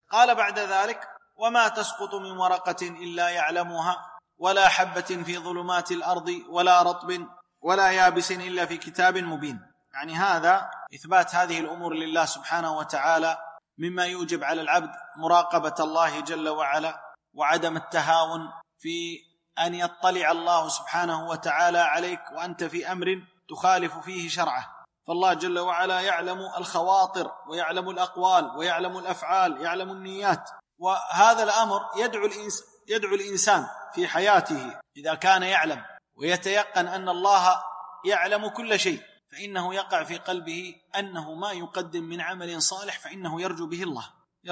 قال بعد ذلك: وما تسقط من ورقة إلا يعلمها ولا حبة في ظلمات الأرض ولا رطب ولا يابس إلا في كتاب مبين. يعني هذا إثبات هذه الأمور لله سبحانه وتعالى مما يوجب على العبد مراقبة الله جل وعلا، وعدم التهاون في أن يطلع الله سبحانه وتعالى عليك وأنت في أمر تخالف فيه شرعه. فالله جل وعلا يعلم الخواطر ويعلم الأقوال ويعلم الأفعال، يعلم النيات. وهذا الأمر يدعو الإنسان في حياته إذا كان يعلم ويتيقن أن الله يعلم كل شيء، فإنه يقع في قلبه أنه ما يقدم من عمل صالح فإنه يرجو به الله،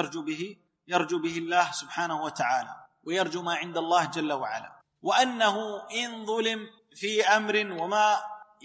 يرجو به الله سبحانه وتعالى، ويرجو ما عند الله جل وعلا. وأنه إن ظلم في أمر وما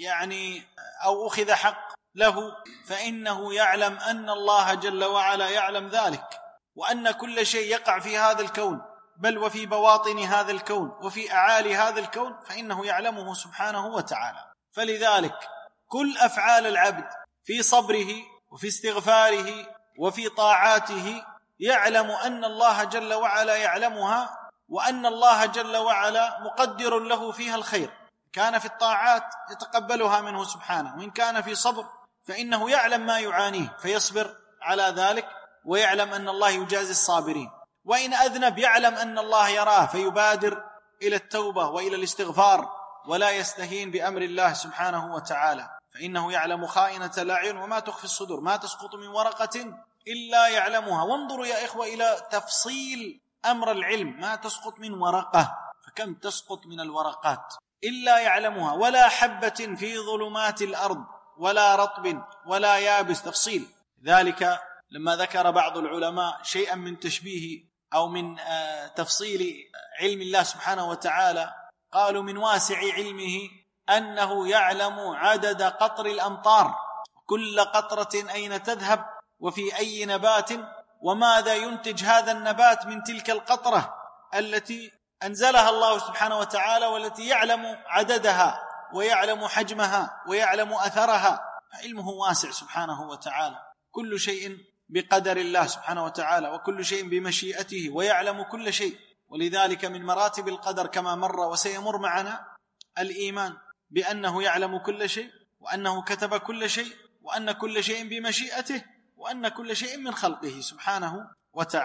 أو أخذ حق له فإنه يعلم أن الله جل وعلا يعلم ذلك، وأن كل شيء يقع في هذا الكون بل وفي بواطن هذا الكون وفي أعالي هذا الكون فإنه يعلمه سبحانه وتعالى. فلذلك كل أفعال العبد في صبره وفي استغفاره وفي طاعاته يعلم أن الله جل وعلا يعلمها، وأن الله جل وعلا مقدر له فيها الخير. كان في الطاعات يتقبلها منه سبحانه، وإن كان في صبر فإنه يعلم ما يعانيه فيصبر على ذلك، ويعلم أن الله يجازي الصابرين. وإن أذنب يعلم أن الله يراه فيبادر إلى التوبة وإلى الاستغفار، ولا يستهين بأمر الله سبحانه وتعالى، فإنه يعلم خائنة الأعين وما تخفي الصدور. ما تسقط من ورقة إلا يعلمها. وانظروا يا إخوة إلى تفصيل أمر العلم، ما تسقط من ورقة، فكم تسقط من الورقات إلا يعلمها، ولا حبة في ظلمات الأرض ولا رطب ولا يابس. تفصيل ذلك لما ذكر بعض العلماء شيئا من تشبيه أو من تفصيل علم الله سبحانه وتعالى، قالوا من واسع علمه أنه يعلم عدد قطر الأمطار، كل قطرة أين تذهب وفي أي نبات، وماذا ينتج هذا النبات من تلك القطرة التي أنزلها الله سبحانه وتعالى، والتي يعلم عددها ويعلم حجمها ويعلم أثرها. فعلمه واسع سبحانه وتعالى، كل شيء بقدر الله سبحانه وتعالى، وكل شيء بمشيئته، ويعلم كل شيء. ولذلك من مراتب القدر كما مر وسيمر معنا الإيمان بأنه يعلم كل شيء، وأنه كتب كل شيء، وأن كل شيء بمشيئته، وأن كل شيء من خلقه سبحانه وتعالى.